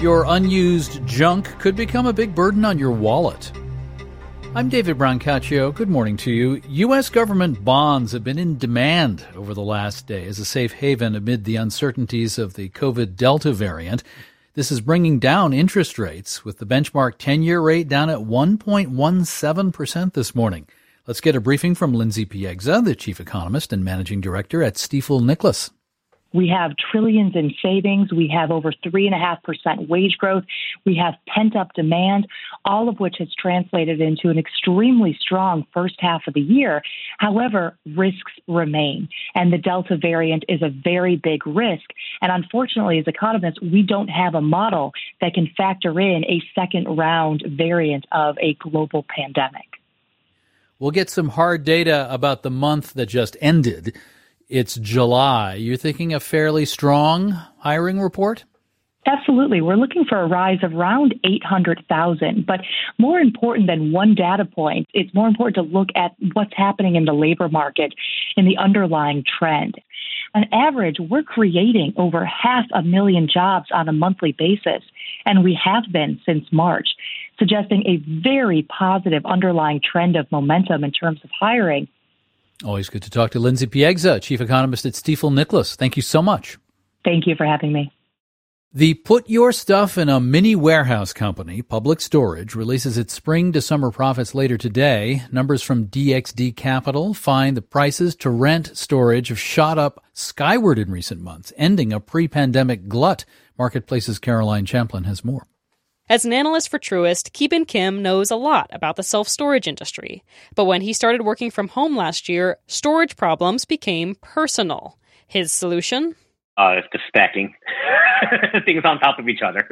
Your unused junk could become a big burden on your wallet. I'm David Brancaccio. Good morning to you. U.S. government bonds have been in demand over the last day as a safe haven amid the uncertainties of the COVID Delta variant. This is bringing down interest rates, with the benchmark 10-year rate down at 1.17% this morning. Let's get a briefing from Lindsay Piegza, the chief economist and managing director at Stifel Nicolaus. We have trillions in savings. We have over 3.5% wage growth. We have pent-up demand, all of which has translated into an extremely strong first half of the year. However, risks remain, and the Delta variant is a very big risk. And unfortunately, as economists, we don't have a model that can factor in a second-round variant of a global pandemic. We'll get some hard data about the month that just ended. It's July. You're thinking a fairly strong hiring report? Absolutely. We're looking for a rise of around 800,000. But more important than one data point, it's more important to look at what's happening in the labor market and the underlying trend. On average, we're creating over 500,000 jobs on a monthly basis, and we have been since March, suggesting a very positive underlying trend of momentum in terms of hiring. Always good to talk to Lindsay Piegza, chief economist at Stifel Nicolaus. Thank you so much. Thank you for having me. The Put Your Stuff in a Mini Warehouse company, Public Storage, releases its spring to summer profits later today. Numbers from DXD Capital find the prices to rent storage have shot up skyward in recent months, ending a pre-pandemic glut. Marketplace's Caroline Champlin has more. As an analyst for Truist, Ki-Bin Kim knows a lot about the self-storage industry. But when he started working from home last year, storage problems became personal. His solution? It's just stacking things on top of each other.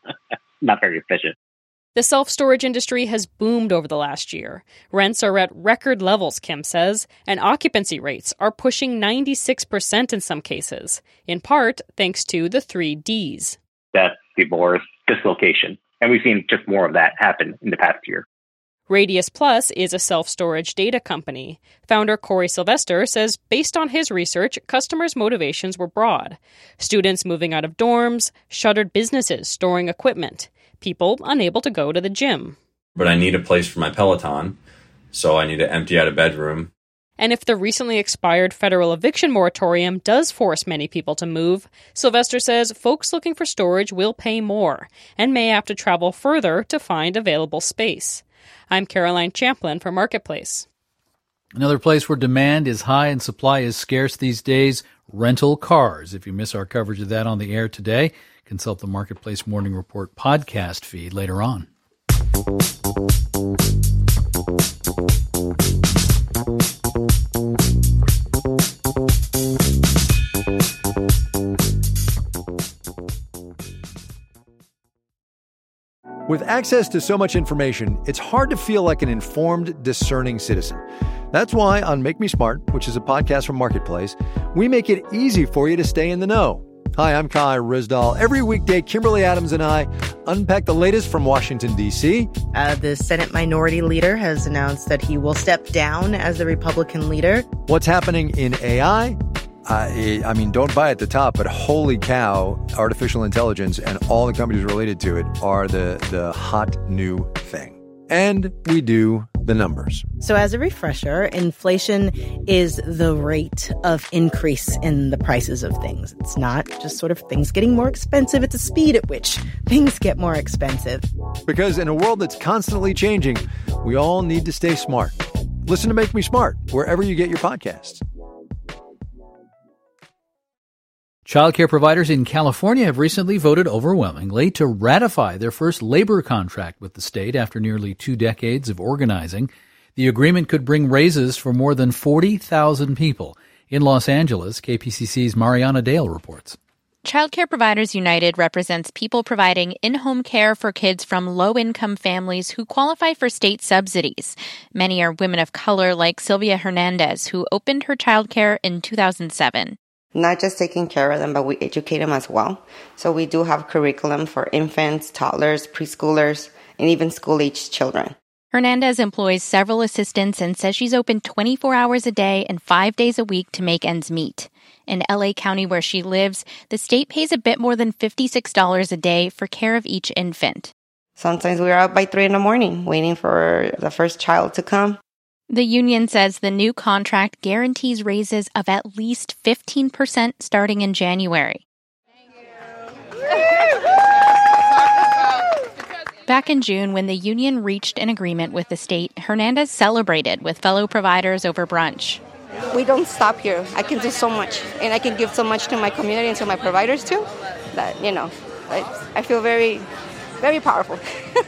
Not very efficient. The self-storage industry has boomed over the last year. Rents are at record levels, Kim says, and occupancy rates are pushing 96% in some cases, in part thanks to the 3 Ds. Death, divorce, dislocation. And we've seen just more of that happen in the past year. Radius Plus is a self-storage data company. Founder Corey Sylvester says based on his research, customers' motivations were broad. Students moving out of dorms, shuttered businesses storing equipment, people unable to go to the gym. But I need a place for my Peloton, so I need to empty out a bedroom. And if the recently expired federal eviction moratorium does force many people to move, Sylvester says folks looking for storage will pay more and may have to travel further to find available space. I'm Caroline Champlin for Marketplace. Another place where demand is high and supply is scarce these days, rental cars. If you miss our coverage of that on the air today, consult the Marketplace Morning Report podcast feed later on. With access to so much information, it's hard to feel like an informed, discerning citizen. That's why on Make Me Smart, which is a podcast from Marketplace, we make it easy for you to stay in the know. Hi, I'm Kai Rizdal. Every weekday, Kimberly Adams and I unpack the latest from Washington, D.C. The Senate Minority Leader has announced that he will step down as the Republican leader. What's happening in AI? I mean, don't buy at the top, but holy cow, artificial intelligence and all the companies related to it are the hot new thing. And we do the numbers. So as a refresher, inflation is the rate of increase in the prices of things. It's not just sort of things getting more expensive. It's the speed at which things get more expensive. Because in a world that's constantly changing, we all need to stay smart. Listen to Make Me Smart wherever you get your podcasts. Childcare providers in California have recently voted overwhelmingly to ratify their first labor contract with the state after nearly 2 decades of organizing. The agreement could bring raises for more than 40,000 people. In Los Angeles, KPCC's Mariana Dale reports. Childcare Providers United represents people providing in-home care for kids from low-income families who qualify for state subsidies. Many are women of color like Sylvia Hernandez, who opened her childcare in 2007. Not just taking care of them, but we educate them as well. So we do have curriculum for infants, toddlers, preschoolers, and even school-aged children. Hernandez employs several assistants and says she's open 24 hours a day and 5 days a week to make ends meet. In LA County, where she lives, the state pays a bit more than $56 a day for care of each infant. Sometimes we're out by 3 a.m. waiting for the first child to come. The union says the new contract guarantees raises of at least 15% starting in January. Back in June, when the union reached an agreement with the state, Hernandez celebrated with fellow providers over brunch. We don't stop here. I can do so much, and I can give so much to my community and to my providers too, that, I feel very, very powerful.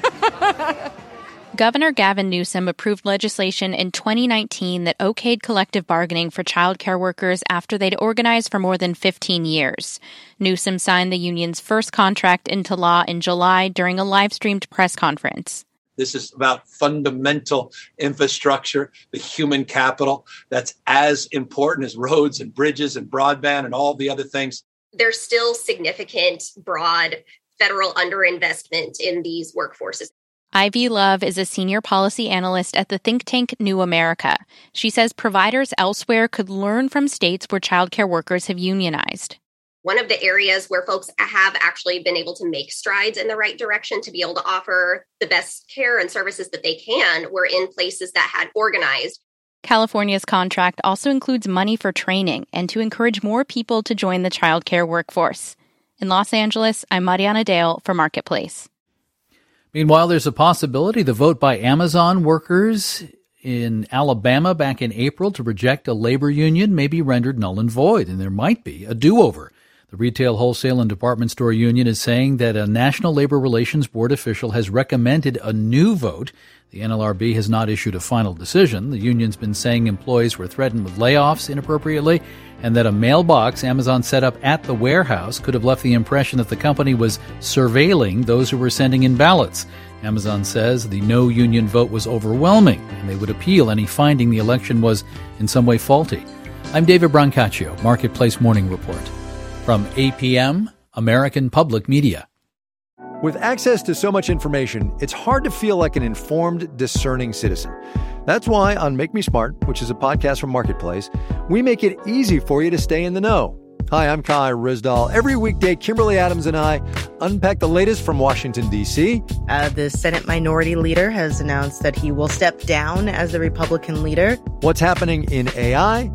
Governor Gavin Newsom approved legislation in 2019 that okayed collective bargaining for child care workers after they'd organized for more than 15 years. Newsom signed the union's first contract into law in July during a live-streamed press conference. This is about fundamental infrastructure, the human capital that's as important as roads and bridges and broadband and all the other things. There's still significant, broad federal underinvestment in these workforces. Ivy Love is a senior policy analyst at the think tank New America. She says providers elsewhere could learn from states where childcare workers have unionized. One of the areas where folks have actually been able to make strides in the right direction to be able to offer the best care and services that they can were in places that had organized. California's contract also includes money for training and to encourage more people to join the childcare workforce. In Los Angeles, I'm Mariana Dale for Marketplace. Meanwhile, there's a possibility the vote by Amazon workers in Alabama back in April to reject a labor union may be rendered null and void, and there might be a do-over. The Retail, Wholesale, and Department Store Union is saying that a National Labor Relations Board official has recommended a new vote. The NLRB has not issued a final decision. The union's been saying employees were threatened with layoffs inappropriately, and that a mailbox Amazon set up at the warehouse could have left the impression that the company was surveilling those who were sending in ballots. Amazon says the no-union vote was overwhelming, and they would appeal any finding the election was in some way faulty. I'm David Brancaccio, Marketplace Morning Report. From APM, American Public Media. With access to so much information, it's hard to feel like an informed, discerning citizen. That's why on Make Me Smart, which is a podcast from Marketplace, we make it easy for you to stay in the know. Hi, I'm Kai Rizdal. Every weekday, Kimberly Adams and I unpack the latest from Washington, D.C. The Senate Minority Leader has announced that he will step down as the Republican leader. What's happening in AI?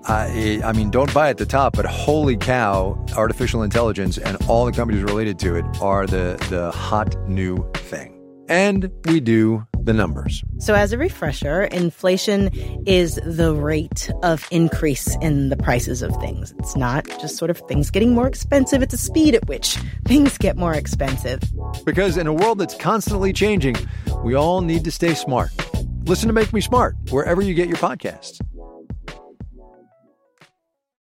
I mean, don't buy at the top, but holy cow, artificial intelligence and all the companies related to it are the hot new thing. And we do the numbers. So as a refresher, inflation is the rate of increase in the prices of things. It's not just sort of things getting more expensive. It's the speed at which things get more expensive. Because in a world that's constantly changing, we all need to stay smart. Listen to Make Me Smart wherever you get your podcasts.